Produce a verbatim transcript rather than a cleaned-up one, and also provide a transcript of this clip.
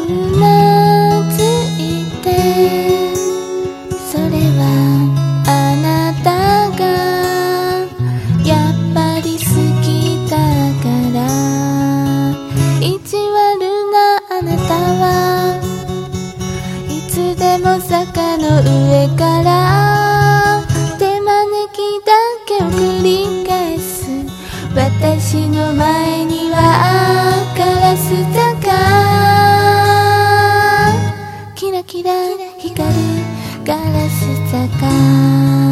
うなずいて、それはあなたがやっぱり好きだから。意地悪なあなたはいつでも坂の上から手招きだけを繰り返す。私の前にはガラス坂、キラキラ光るガラス坂。